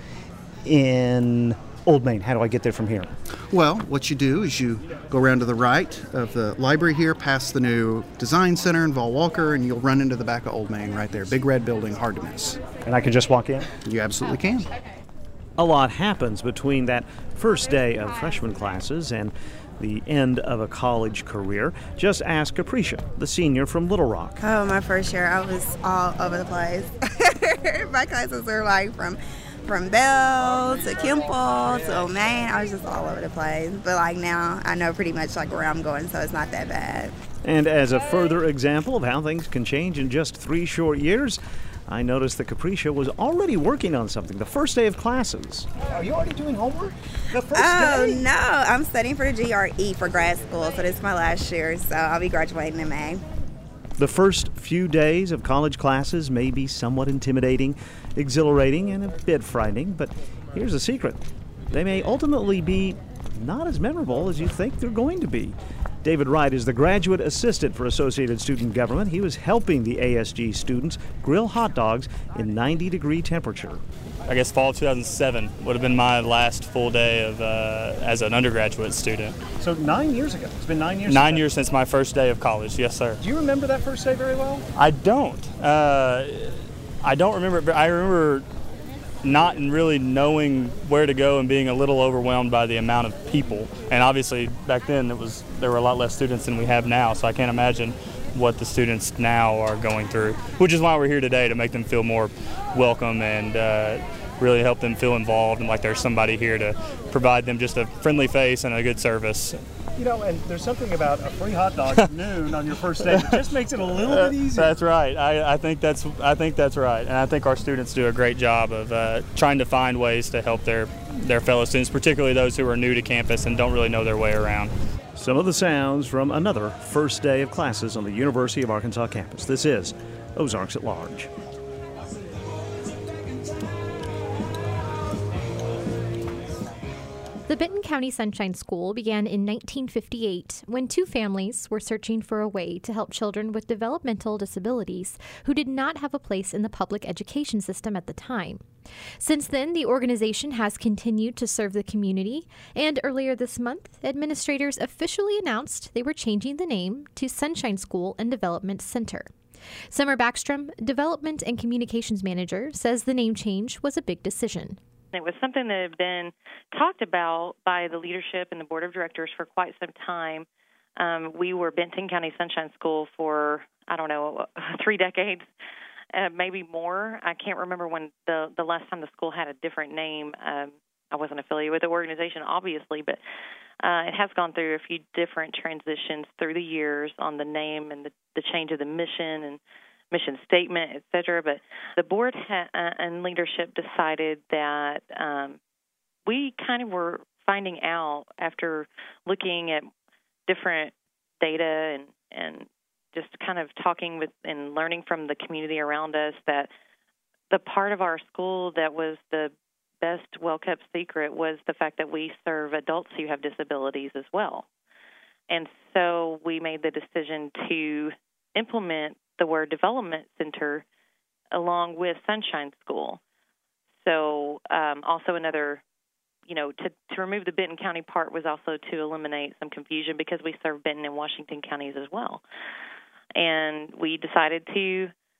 [SPEAKER 1] in Old Main. How do I get there from here?
[SPEAKER 3] Well, what you do is you go around to the right of the library here, past the new Design Center in Vol Walker, and you'll run into the back of Old Main right there. Big red building, hard to miss.
[SPEAKER 1] And I can just walk in?
[SPEAKER 3] You absolutely can.
[SPEAKER 1] A lot happens between that first day of freshman classes and the end of a college career. Just ask Capricia, the senior from Little Rock.
[SPEAKER 22] Oh, my first year, I was all over the place. My classes were like from Bell to Kimball to Old Main. I was just all over the place. But like now, I know pretty much like where I'm going, so it's not that bad.
[SPEAKER 1] And as a further example of how things can change in just 3 short years, I noticed that Capricia was already working on something the first day of classes. Are you already doing homework? The first day?
[SPEAKER 22] No. I'm studying for the GRE for grad school, so this is my last year, so I'll be graduating in May.
[SPEAKER 1] The first few days of college classes may be somewhat intimidating, exhilarating, and a bit frightening, but here's the secret. They may ultimately be not as memorable as you think they're going to be. David Wright is the graduate assistant for Associated Student Government. He was helping the ASG students grill hot dogs in 90-degree temperature.
[SPEAKER 4] I guess fall 2007 would have been my last full day of as an undergraduate student.
[SPEAKER 1] So 9 years ago. It's been 9 years.
[SPEAKER 4] 9 years since my first day of college. Yes, sir.
[SPEAKER 1] Do you remember that first day very well?
[SPEAKER 4] I don't. I don't remember it, but I remember not really knowing where to go and being a little overwhelmed by the amount of people. And obviously back then there were a lot less students than we have now, so I can't imagine what the students now are going through, which is why we're here today, to make them feel more welcome and really help them feel involved and like there's somebody here to provide them just a friendly face and a good service.
[SPEAKER 1] You know, and there's something about a free hot dog at noon on your first day that just makes it a little bit easier.
[SPEAKER 4] That's right. I think that's right, and I think our students do a great job of trying to find ways to help their fellow students, particularly those who are new to campus and don't really know their way around.
[SPEAKER 1] Some of the sounds from another first day of classes on the University of Arkansas campus. This is Ozarks at Large.
[SPEAKER 2] The Benton County Sunshine School began in 1958 when two families were searching for a way to help children with developmental disabilities who did not have a place in the public education system at the time. Since then, the organization has continued to serve the community, and earlier this month, administrators officially announced they were changing the name to Sunshine School and Development Center. Summer Backstrom, Development and Communications Manager, says the name change was a big decision.
[SPEAKER 23] It was something that had been talked about by the leadership and the board of directors for quite some time. We were Benton County Sunshine School for, 3 decades, maybe more. I can't remember when the last time the school had a different name. I wasn't affiliated with the organization, obviously, but it has gone through a few different transitions through the years on the name and the change of the mission and mission statement, et cetera. But the board and leadership decided that we kind of were finding out after looking at different data and just kind of talking with and learning from the community around us that the part of our school that was the best well-kept secret was the fact that we serve adults who have disabilities as well. And so we made the decision to implement the word Development Center along with Sunshine School. So also another, to remove the Benton County part was also to eliminate some confusion because we serve Benton and Washington counties as well. And we decided to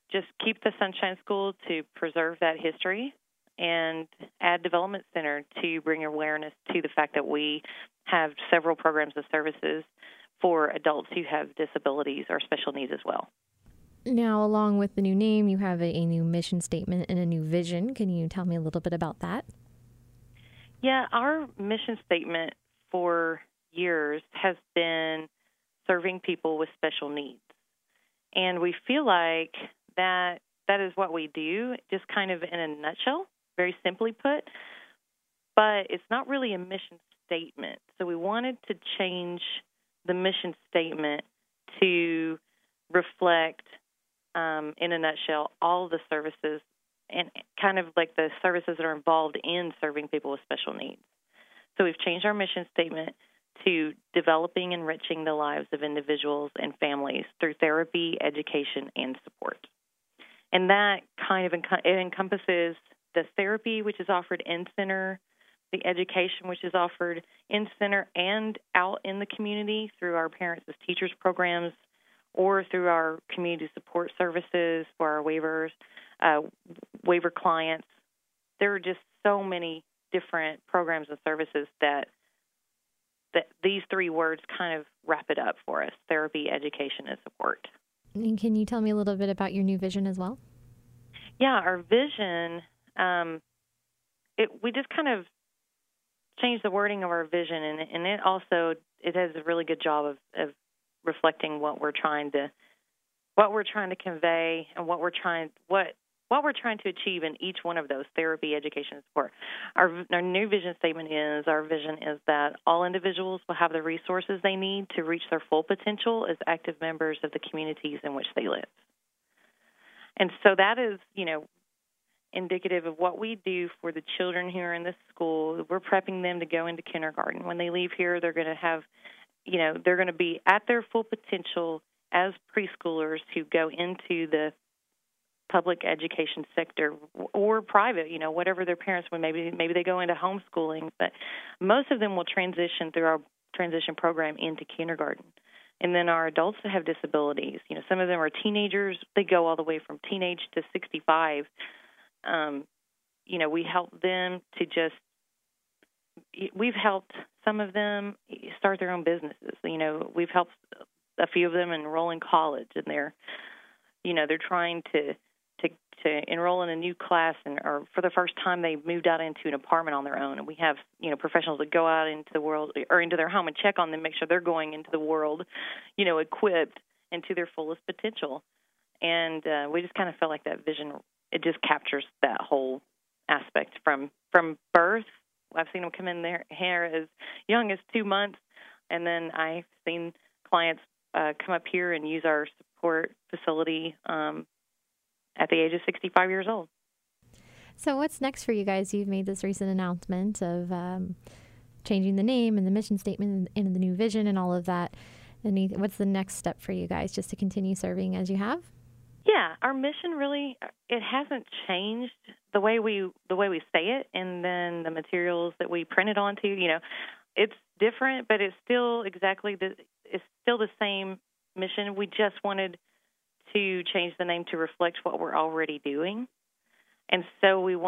[SPEAKER 23] just keep the Sunshine School to preserve that history and add Development Center to bring awareness to the fact that we have several programs and services for adults who have disabilities or special needs as well.
[SPEAKER 2] Now, along with the new name, you have a new mission statement and a new vision. Can you tell me a little bit about that?
[SPEAKER 23] Yeah, our mission statement for years has been serving people with special needs. And we feel like that is what we do, just kind of in a nutshell, very simply put. But it's not really a mission statement. So we wanted to change the mission statement to reflect, in a nutshell, all of the services and kind of like the services that are involved in serving people with special needs. So we've changed our mission statement to developing and enriching the lives of individuals and families through therapy, education, and support. And that kind of it encompasses the therapy, which is offered in-center, the education, which is offered in-center and out in the community through our Parents as Teachers programs or through our community support services for our waiver clients. There are just so many different programs and services that these three words kind of wrap it up for us: therapy, education, and support.
[SPEAKER 2] And can you tell me a little bit about your new vision as well?
[SPEAKER 23] Yeah, our vision, we just kind of changed the wording of our vision, and it has a really good job of reflecting what we're trying to convey and what we're trying to achieve in each one of those: therapy, education, and support. Our new vision statement is, our vision is that all individuals will have the resources they need to reach their full potential as active members of the communities in which they live. And so that is, indicative of what we do for the children who are in this school. We're prepping them to go into kindergarten. When they leave here, they're going to have, they're going to be at their full potential as preschoolers who go into the public education sector or private, whatever their parents would. Maybe they go into homeschooling, but most of them will transition through our transition program into kindergarten. And then our adults that have disabilities, some of them are teenagers. They go all the way from teenage to 65. We help them we've helped some of them start their own businesses. We've helped a few of them enroll in college, and they're trying to enroll in a new class, or for the first time they moved out into an apartment on their own. And we have, professionals that go out into the world or into their home and check on them, make sure they're going into the world, equipped and to their fullest potential. And we just kind of felt like that vision, it just captures that whole aspect from birth. I've seen them come in there here as young as 2 months, and then I've seen clients come up here and use our support facility at the age of 65 years old.
[SPEAKER 2] So what's next for you guys? You've made this recent announcement of changing the name and the mission statement and the new vision and all of that. What's the next step for you guys, just to continue serving as you have?
[SPEAKER 23] Yeah, our mission really, it hasn't changed the way we say it, and then the materials that we print it onto, it's different, but it's still it's still the same mission. We just wanted to change the name to reflect what we're already doing. And so we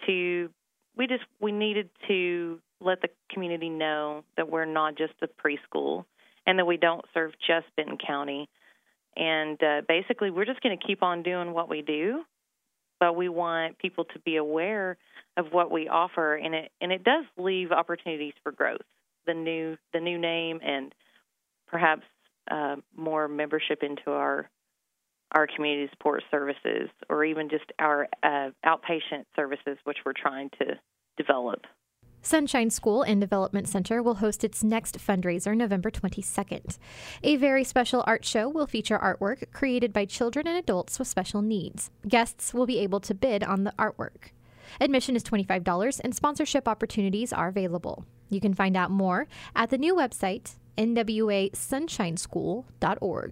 [SPEAKER 23] needed to let the community know that we're not just a preschool and that we don't serve just Benton County. And basically, we're just going to keep on doing what we do, but we want people to be aware of what we offer, and it does leave opportunities for growth. The new name and perhaps more membership into our community support services, or even just our outpatient services, which we're trying to develop.
[SPEAKER 2] Sunshine School and Development Center will host its next fundraiser November 22nd. A very special art show will feature artwork created by children and adults with special needs. Guests will be able to bid on the artwork. Admission is $25 and sponsorship opportunities are available. You can find out more at the new website, nwaSunshineSchool.org.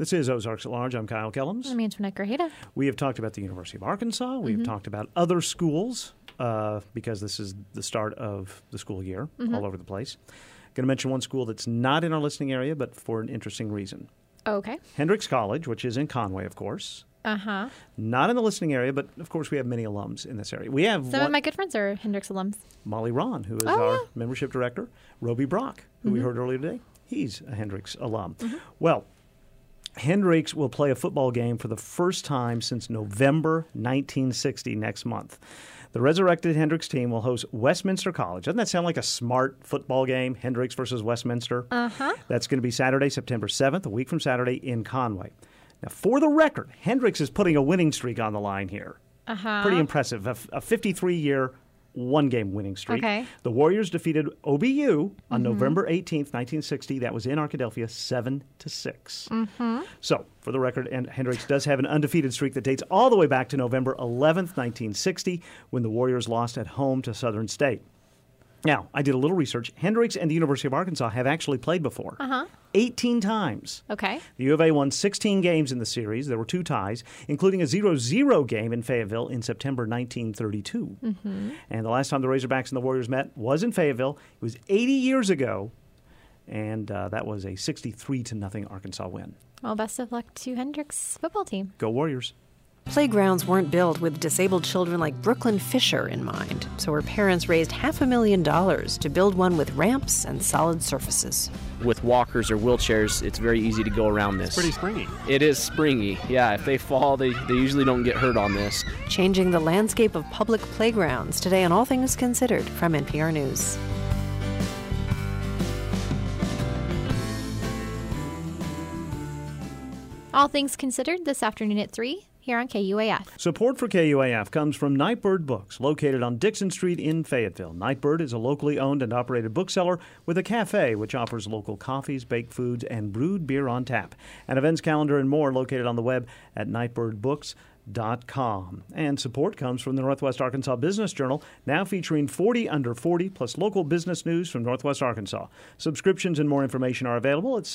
[SPEAKER 1] This is Ozarks at Large. I'm Kyle Kellums.
[SPEAKER 2] I'm Antoinette Grajeda.
[SPEAKER 1] We have talked about the University of Arkansas. We have talked about other schools because this is the start of the school year all over the place. Going to mention one school that's not in our listening area, but for an interesting reason.
[SPEAKER 2] Okay.
[SPEAKER 1] Hendrix College, which is in Conway, of course.
[SPEAKER 2] Uh-huh.
[SPEAKER 1] Not in the listening area, but of course we have many alums in this area. We have
[SPEAKER 2] some of my good friends are Hendrix alums.
[SPEAKER 1] Molly Ron, who is our membership director. Roby Brock, who we heard earlier today. He's a Hendrix alum. Well, Hendrix will play a football game for the first time since November 1960 next month. The resurrected Hendrix team will host Westminster College. Doesn't that sound like a smart football game, Hendrix versus Westminster?
[SPEAKER 2] Uh-huh.
[SPEAKER 1] That's going to be Saturday, September 7th, a week from Saturday in Conway. Now, for the record, Hendrix is putting a winning streak on the line here. Pretty impressive. A 53-year, one-game winning streak.
[SPEAKER 2] Okay.
[SPEAKER 1] The Warriors defeated OBU on November 18th, 1960. That was in Arkadelphia, 7-6. So, for the record, and Hendrix does have an undefeated streak that dates all the way back to November 11th, 1960, when the Warriors lost at home to Southern State. Now, I did a little research. Hendrix and the University of Arkansas have actually played before. 18 times.
[SPEAKER 2] Okay.
[SPEAKER 1] The U of A won 16 games in the series. There were 2 ties, including a 0-0 game in Fayetteville in September 1932. And the last time the Razorbacks and the Warriors met was in Fayetteville. It was 80 years ago, and that was a 63-0 Arkansas win.
[SPEAKER 2] Well, best of luck to Hendrix football team.
[SPEAKER 1] Go Warriors.
[SPEAKER 5] Playgrounds weren't built with disabled children like Brooklyn Fisher in mind, so her parents raised $500,000 to build one with ramps and solid surfaces.
[SPEAKER 6] With walkers or wheelchairs, it's very easy to go around this.
[SPEAKER 8] It's pretty springy.
[SPEAKER 6] It is springy. Yeah, if they fall, they usually don't get hurt on this.
[SPEAKER 5] Changing the landscape of public playgrounds today on All Things Considered from NPR News.
[SPEAKER 2] All Things Considered this afternoon at 3 here on KUAF.
[SPEAKER 1] Support for KUAF comes from Nightbird Books, located on Dixon Street in Fayetteville. Nightbird is a locally owned and operated bookseller with a cafe which offers local coffees, baked foods, and brewed beer on tap. An events calendar and more located on the web at nightbirdbooks.com. And support comes from the Northwest Arkansas Business Journal, now featuring 40 Under 40 plus local business news from Northwest Arkansas. Subscriptions and more information are available at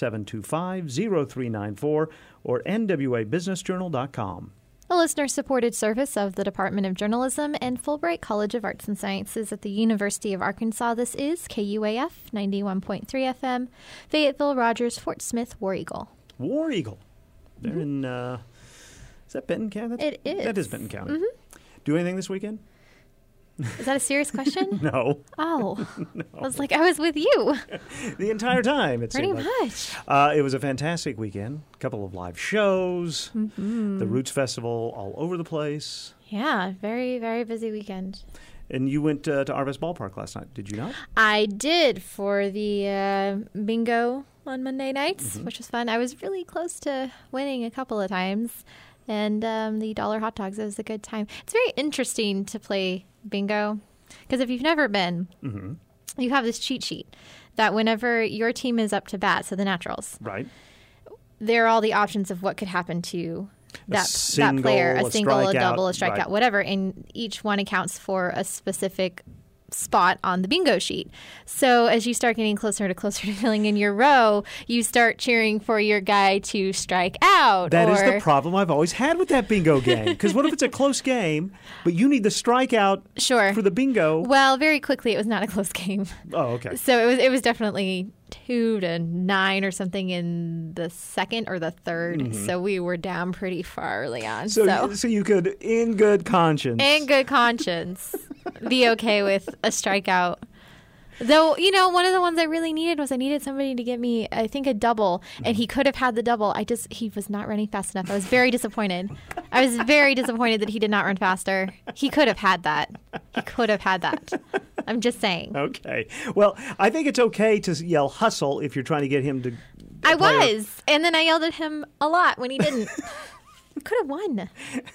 [SPEAKER 1] 725-0394 or nwabusinessjournal.com.
[SPEAKER 2] A listener-supported service of the Department of Journalism and Fulbright College of Arts and Sciences at the University of Arkansas. This is KUAF 91.3 FM, Fayetteville, Rogers, Fort Smith, War Eagle.
[SPEAKER 1] War Eagle. They're in, is that Benton County?
[SPEAKER 2] It is.
[SPEAKER 1] That is Benton County. Do anything this weekend?
[SPEAKER 2] Is that a serious question?
[SPEAKER 1] No.
[SPEAKER 2] Oh.
[SPEAKER 1] No.
[SPEAKER 2] I was like, I was with you.
[SPEAKER 1] The entire time.
[SPEAKER 2] Pretty much.
[SPEAKER 1] It was a fantastic weekend. A couple of live shows. The Roots Festival all over the place.
[SPEAKER 2] Yeah, very, very busy weekend.
[SPEAKER 1] And you went to Arvest Ballpark last night, did you not?
[SPEAKER 2] I did for the bingo on Monday nights, which was fun. I was really close to winning a couple of times. And the dollar hot dogs, it was a good time. It's very interesting to play bingo because if you've never been, you have this cheat sheet that whenever your team is up to bat, so the Naturals,
[SPEAKER 1] right,
[SPEAKER 2] there are all the options of what could happen to that player, a single, a double, a strikeout,
[SPEAKER 1] right,
[SPEAKER 2] whatever, and each one accounts for a specific spot on the bingo sheet. So as you start getting closer to filling in your row, you start cheering for your guy to strike out.
[SPEAKER 1] That is the problem I've always had with that bingo game. Because what if it's a close game, but you need the strikeout for the bingo?
[SPEAKER 2] Well, very quickly, it was not a close game.
[SPEAKER 1] Oh, okay.
[SPEAKER 2] So it was definitely 2-9 or something in the second or the third. So we were down pretty far early on.
[SPEAKER 1] So you could, in good conscience,
[SPEAKER 2] be okay with a strikeout. Though, one of the ones I really needed was I needed somebody to get me, I think, a double, and he could have had the double. He was not running fast enough. I was very disappointed. I was very disappointed that he did not run faster. He could have had that. I'm just saying.
[SPEAKER 1] Okay. Well, I think it's okay to yell hustle if you're trying to get him to...
[SPEAKER 2] I was, and then I yelled at him a lot when he didn't. Could have won.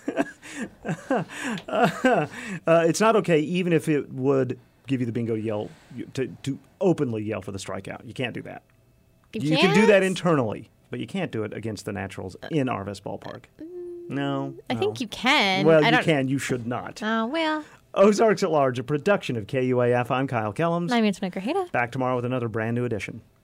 [SPEAKER 1] It's not okay, even if it would give you the bingo yell to openly yell for the strikeout. You can't do that. You can do that internally, but you can't do it against the Naturals in Arvest Ballpark. No.
[SPEAKER 2] I think you can.
[SPEAKER 1] Well, you can. You should not.
[SPEAKER 2] Oh, well.
[SPEAKER 1] Ozarks at Large, a production of KUAF. I'm Kyle Kellums.
[SPEAKER 2] I'm Antoinette Grajeda.
[SPEAKER 1] Back tomorrow with another brand new edition.